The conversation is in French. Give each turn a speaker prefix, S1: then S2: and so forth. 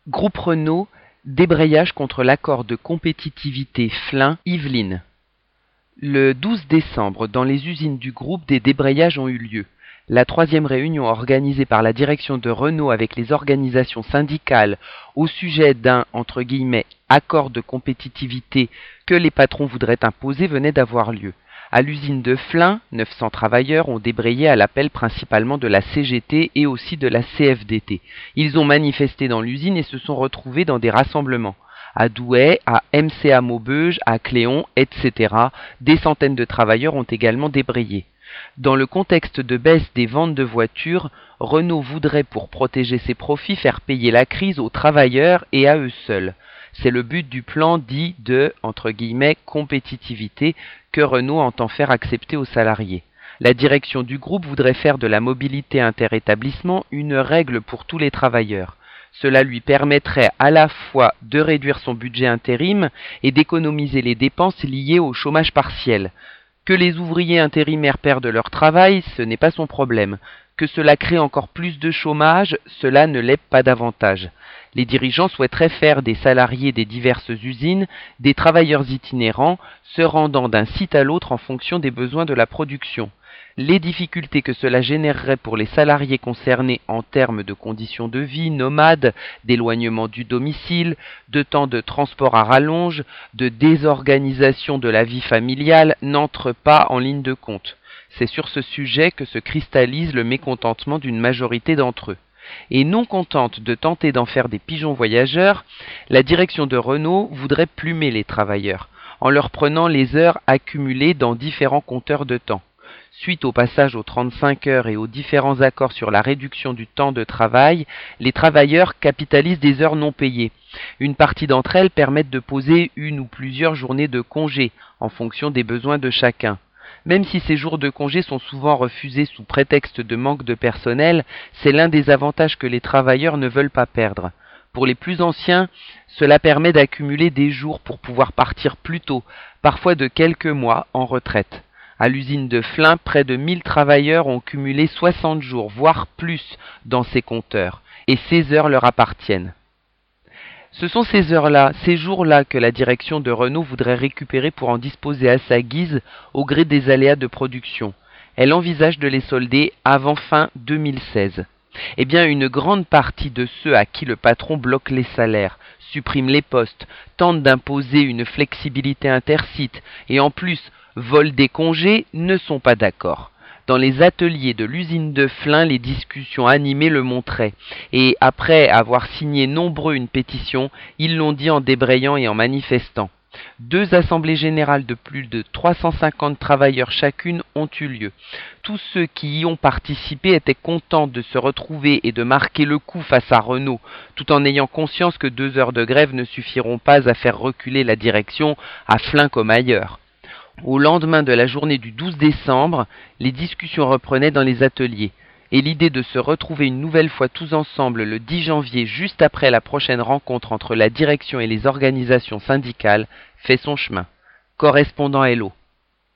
S1: Groupe Renault, débrayage contre l'accord de compétitivité Flins-Yvelines. Le 12 décembre, dans les usines du groupe, des débrayages ont eu lieu. La troisième réunion organisée par la direction de Renault avec les organisations syndicales au sujet d'un « accord de compétitivité » que les patrons voudraient imposer venait d'avoir lieu. À l'usine de Flins, 900 travailleurs ont débrayé à l'appel principalement de la CGT et aussi de la CFDT. Ils ont manifesté dans l'usine et se sont retrouvés dans des rassemblements. À Douai, à MCA Maubeuge, à Cléon, etc. Des centaines de travailleurs ont également débrayé. Dans le contexte de baisse des ventes de voitures, Renault voudrait, pour protéger ses profits, faire payer la crise aux travailleurs et à eux seuls. C'est le but du plan dit de « compétitivité » que Renault entend faire accepter aux salariés. La direction du groupe voudrait faire de la mobilité interétablissement une règle pour tous les travailleurs. Cela lui permettrait à la fois de réduire son budget intérim et d'économiser les dépenses liées au chômage partiel. Que les ouvriers intérimaires perdent leur travail, ce n'est pas son problème. Que cela crée encore plus de chômage, cela ne l'est pas davantage. Les dirigeants souhaiteraient faire des salariés des diverses usines des travailleurs itinérants, se rendant d'un site à l'autre en fonction des besoins de la production. Les difficultés que cela générerait pour les salariés concernés en termes de conditions de vie nomades, d'éloignement du domicile, de temps de transport à rallonge, de désorganisation de la vie familiale n'entrent pas en ligne de compte. C'est sur ce sujet que se cristallise le mécontentement d'une majorité d'entre eux. Et non contente de tenter d'en faire des pigeons voyageurs, la direction de Renault voudrait plumer les travailleurs, en leur prenant les heures accumulées dans différents compteurs de temps. Suite au passage aux 35 heures et aux différents accords sur la réduction du temps de travail, les travailleurs capitalisent des heures non payées. Une partie d'entre elles permettent de poser une ou plusieurs journées de congé, en fonction des besoins de chacun. Même si ces jours de congé sont souvent refusés sous prétexte de manque de personnel, c'est l'un des avantages que les travailleurs ne veulent pas perdre. Pour les plus anciens, cela permet d'accumuler des jours pour pouvoir partir plus tôt, parfois de quelques mois en retraite. À l'usine de Flins, près de 1000 travailleurs ont cumulé 60 jours, voire plus, dans ces compteurs, et ces heures leur appartiennent. Ce sont ces heures-là, ces jours-là que la direction de Renault voudrait récupérer pour en disposer à sa guise au gré des aléas de production. Elle envisage de les solder avant fin 2016. Eh bien, une grande partie de ceux à qui le patron bloque les salaires, supprime les postes, tente d'imposer une flexibilité intersites et en plus vole des congés ne sont pas d'accord. Dans les ateliers de l'usine de Flins, les discussions animées le montraient, et après avoir signé nombreux une pétition, ils l'ont dit en débrayant et en manifestant. 2 assemblées générales de plus de 350 travailleurs chacune ont eu lieu. Tous ceux qui y ont participé étaient contents de se retrouver et de marquer le coup face à Renault, tout en ayant conscience que 2 heures de grève ne suffiront pas à faire reculer la direction à Flins comme ailleurs. Au lendemain de la journée du 12 décembre, les discussions reprenaient dans les ateliers, et l'idée de se retrouver une nouvelle fois tous ensemble le 10 janvier, juste après la prochaine rencontre entre la direction et les organisations syndicales, fait son chemin. Correspondant Hello.